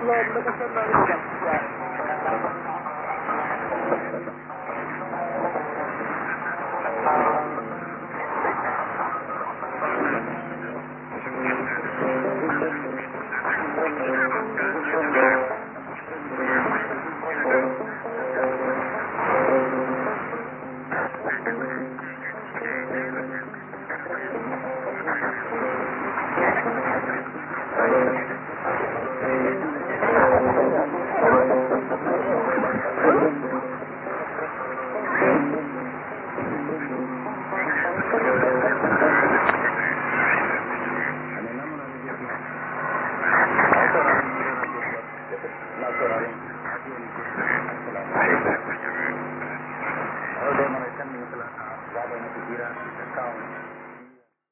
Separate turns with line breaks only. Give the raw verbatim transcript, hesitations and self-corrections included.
loolu la ko sonal ñu dem waaw
Allora devono essere in classe, vado a una figura,